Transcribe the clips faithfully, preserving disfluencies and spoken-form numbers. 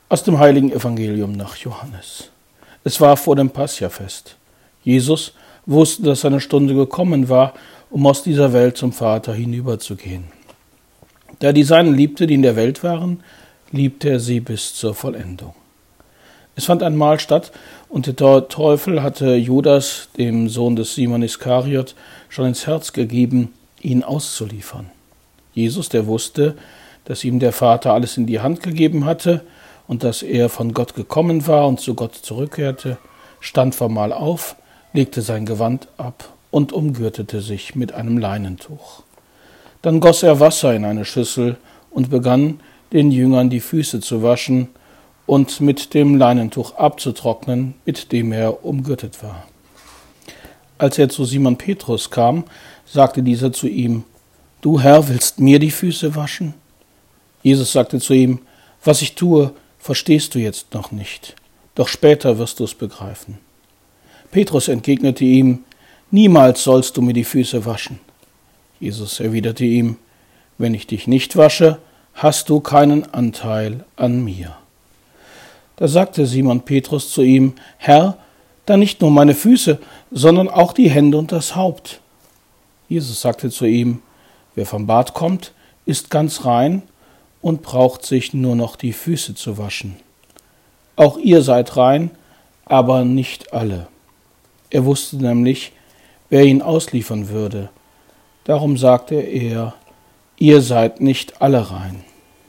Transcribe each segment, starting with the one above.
Aus dem heiligen Evangelium nach Johannes. Es war vor dem Passiafest. Jesus wusste, dass seine Stunde gekommen war, um aus dieser Welt zum Vater hinüberzugehen. Da er die Seinen liebte, die in der Welt waren, liebte er sie bis zur Vollendung. Es fand ein Mahl statt, und der Teufel hatte Judas, dem Sohn des Simon Iskariot, schon ins Herz gegeben, ihn auszuliefern. Jesus, der wusste, dass ihm der Vater alles in die Hand gegeben hatte und dass er von Gott gekommen war und zu Gott zurückkehrte, stand vom Mahl auf, legte sein Gewand ab und umgürtete sich mit einem Leinentuch. Dann goss er Wasser in eine Schüssel und begann, den Jüngern die Füße zu waschen und mit dem Leinentuch abzutrocknen, mit dem er umgürtet war. Als er zu Simon Petrus kam, sagte dieser zu ihm: »Du, Herr, willst mir die Füße waschen?« Jesus sagte zu ihm: »Was ich tue, verstehst du jetzt noch nicht, doch später wirst du es begreifen.« Petrus entgegnete ihm: »Niemals sollst du mir die Füße waschen.« Jesus erwiderte ihm: »Wenn ich dich nicht wasche, hast du keinen Anteil an mir.« Da sagte Simon Petrus zu ihm: »Herr, dann nicht nur meine Füße, sondern auch die Hände und das Haupt.« Jesus sagte zu ihm: »Wer vom Bad kommt, ist ganz rein und braucht sich nur noch die Füße zu waschen. Auch ihr seid rein, aber nicht alle.« Er wusste nämlich, wer ihn ausliefern würde. Darum sagte er: »Ihr seid nicht alle rein.«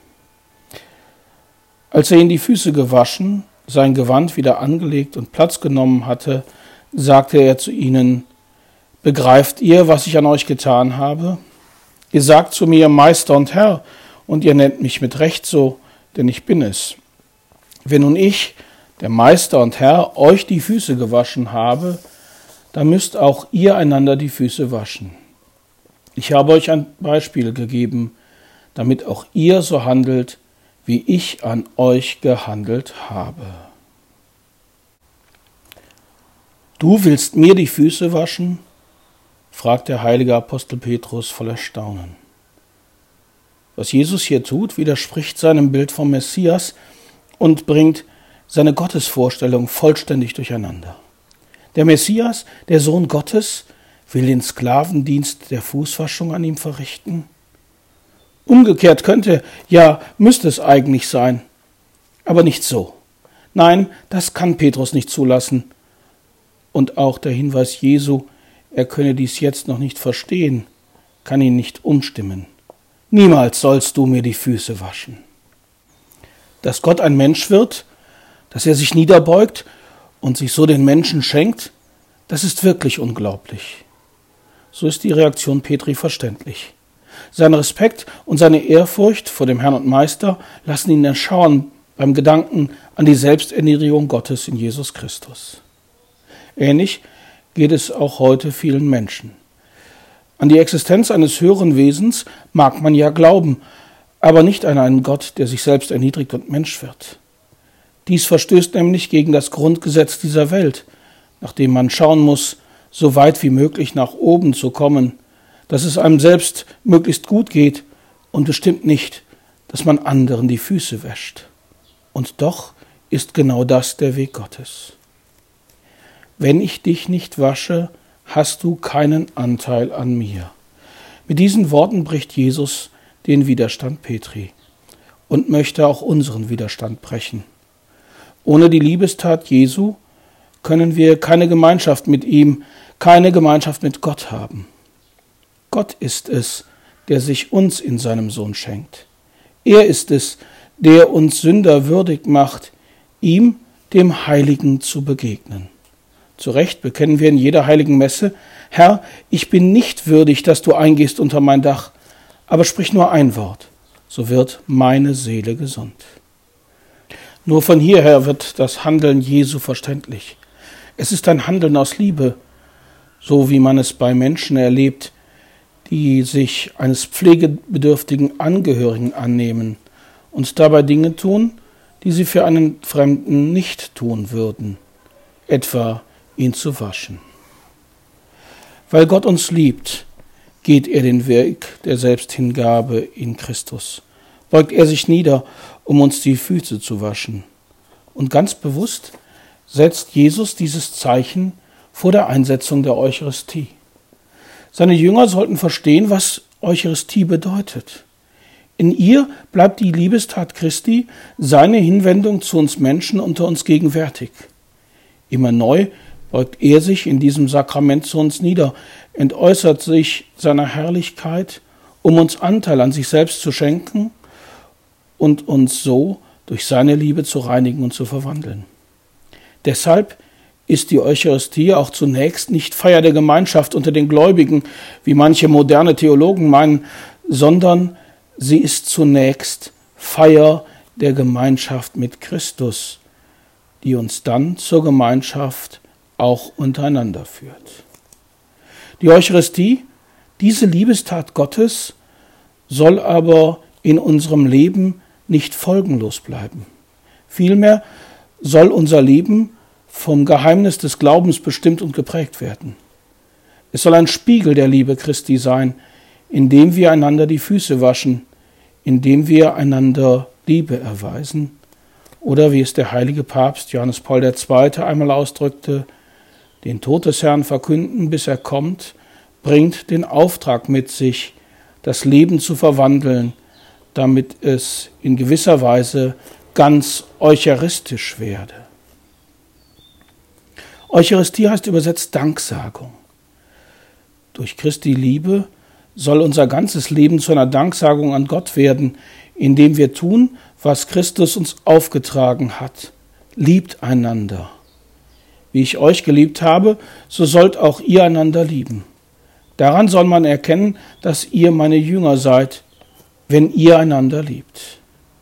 Als er ihn die Füße gewaschen, sein Gewand wieder angelegt und Platz genommen hatte, sagte er zu ihnen: »Begreift ihr, was ich an euch getan habe? Ihr sagt zu mir, Meister und Herr, und ihr nennt mich mit Recht so, denn ich bin es. Wenn nun ich, der Meister und Herr, euch die Füße gewaschen habe, dann müsst auch ihr einander die Füße waschen. Ich habe euch ein Beispiel gegeben, damit auch ihr so handelt, wie ich an euch gehandelt habe.« »Du willst mir die Füße waschen?« fragt der heilige Apostel Petrus voll Erstaunen. Was Jesus hier tut, widerspricht seinem Bild vom Messias und bringt seine Gottesvorstellung vollständig durcheinander. Der Messias, der Sohn Gottes, will den Sklavendienst der Fußwaschung an ihm verrichten. Umgekehrt könnte, ja, müsste es eigentlich sein, aber nicht so. Nein, das kann Petrus nicht zulassen. Und auch der Hinweis Jesu, er könne dies jetzt noch nicht verstehen, kann ihn nicht umstimmen. Niemals sollst du mir die Füße waschen. Dass Gott ein Mensch wird, dass er sich niederbeugt und sich so den Menschen schenkt, das ist wirklich unglaublich. So ist die Reaktion Petri verständlich. Sein Respekt und seine Ehrfurcht vor dem Herrn und Meister lassen ihn erschauern beim Gedanken an die Selbsterniedrigung Gottes in Jesus Christus. Ähnlich geht es auch heute vielen Menschen. An die Existenz eines höheren Wesens mag man ja glauben, aber nicht an einen Gott, der sich selbst erniedrigt und Mensch wird. Dies verstößt nämlich gegen das Grundgesetz dieser Welt, nach dem man schauen muss, so weit wie möglich nach oben zu kommen, dass es einem selbst möglichst gut geht und bestimmt nicht, dass man anderen die Füße wäscht. Und doch ist genau das der Weg Gottes. Wenn ich dich nicht wasche, hast du keinen Anteil an mir. Mit diesen Worten bricht Jesus den Widerstand Petri und möchte auch unseren Widerstand brechen. Ohne die Liebestat Jesu können wir keine Gemeinschaft mit ihm, keine Gemeinschaft mit Gott haben. Gott ist es, der sich uns in seinem Sohn schenkt. Er ist es, der uns Sünder würdig macht, ihm, dem Heiligen, zu begegnen. Zu Recht bekennen wir in jeder heiligen Messe: Herr, ich bin nicht würdig, dass du eingehst unter mein Dach, aber sprich nur ein Wort, so wird meine Seele gesund. Nur von hierher wird das Handeln Jesu verständlich. Es ist ein Handeln aus Liebe, so wie man es bei Menschen erlebt, die sich eines pflegebedürftigen Angehörigen annehmen und dabei Dinge tun, die sie für einen Fremden nicht tun würden, etwa ihn zu waschen. Weil Gott uns liebt, geht er den Weg der Selbsthingabe in Christus beugt er sich nieder, um uns die Füße zu waschen. Und ganz bewusst setzt Jesus dieses Zeichen vor der Einsetzung der Eucharistie. Seine Jünger sollten verstehen, was Eucharistie bedeutet. In ihr bleibt die Liebestat Christi, seine Hinwendung zu uns Menschen, unter uns gegenwärtig. Immer neu beugt er sich in diesem Sakrament zu uns nieder, entäußert sich seiner Herrlichkeit, um uns Anteil an sich selbst zu schenken und uns so durch seine Liebe zu reinigen und zu verwandeln. Deshalb ist die Eucharistie auch zunächst nicht Feier der Gemeinschaft unter den Gläubigen, wie manche moderne Theologen meinen, sondern sie ist zunächst Feier der Gemeinschaft mit Christus, die uns dann zur Gemeinschaft auch untereinander führt. Die Eucharistie, diese Liebestat Gottes, soll aber in unserem Leben nicht folgenlos bleiben. Vielmehr soll unser Leben vom Geheimnis des Glaubens bestimmt und geprägt werden. Es soll ein Spiegel der Liebe Christi sein, indem wir einander die Füße waschen, indem wir einander Liebe erweisen. Oder wie es der heilige Papst Johannes Paul der Zweite einmal ausdrückte, den Tod des Herrn verkünden, bis er kommt, bringt den Auftrag mit sich, das Leben zu verwandeln, damit es in gewisser Weise ganz eucharistisch werde. Eucharistie heißt übersetzt Danksagung. Durch Christi Liebe soll unser ganzes Leben zu einer Danksagung an Gott werden, indem wir tun, was Christus uns aufgetragen hat. Liebt einander. Wie ich euch geliebt habe, so sollt auch ihr einander lieben. Daran soll man erkennen, dass ihr meine Jünger seid, wenn ihr einander liebt.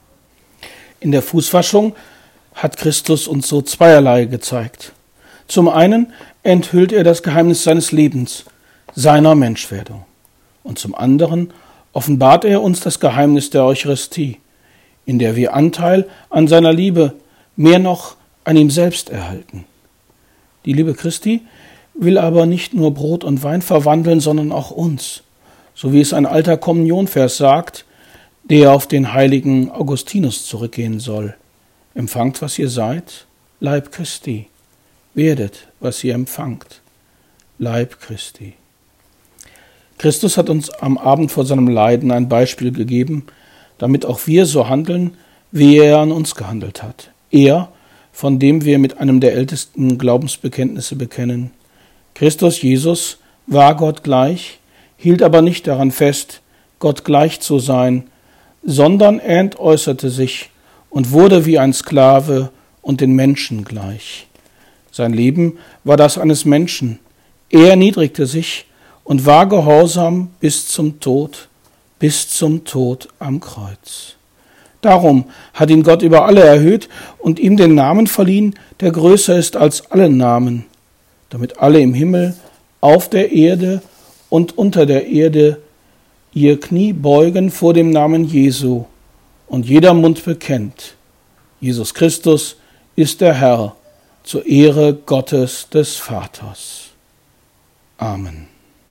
In der Fußwaschung hat Christus uns so zweierlei gezeigt. Zum einen enthüllt er das Geheimnis seines Lebens, seiner Menschwerdung. Und zum anderen offenbart er uns das Geheimnis der Eucharistie, in der wir Anteil an seiner Liebe, mehr noch an ihm selbst erhalten. Die Liebe Christi will aber nicht nur Brot und Wein verwandeln, sondern auch uns, so wie es ein alter Kommunionvers sagt, der auf den heiligen Augustinus zurückgehen soll. Empfangt, was ihr seid, Leib Christi. Werdet, was ihr empfangt, Leib Christi. Christus hat uns am Abend vor seinem Leiden ein Beispiel gegeben, damit auch wir so handeln, wie er an uns gehandelt hat. Er, von dem wir mit einem der ältesten Glaubensbekenntnisse bekennen. Christus Jesus war Gott gleich, hielt aber nicht daran fest, Gott gleich zu sein, sondern er entäußerte sich und wurde wie ein Sklave und den Menschen gleich. Sein Leben war das eines Menschen. Er erniedrigte sich und war gehorsam bis zum Tod, bis zum Tod am Kreuz. Darum hat ihn Gott über alle erhöht und ihm den Namen verliehen, der größer ist als alle Namen, damit alle im Himmel, auf der Erde und unter der Erde ihr Knie beugen vor dem Namen Jesu und jeder Mund bekennt, Jesus Christus ist der Herr, zur Ehre Gottes des Vaters. Amen.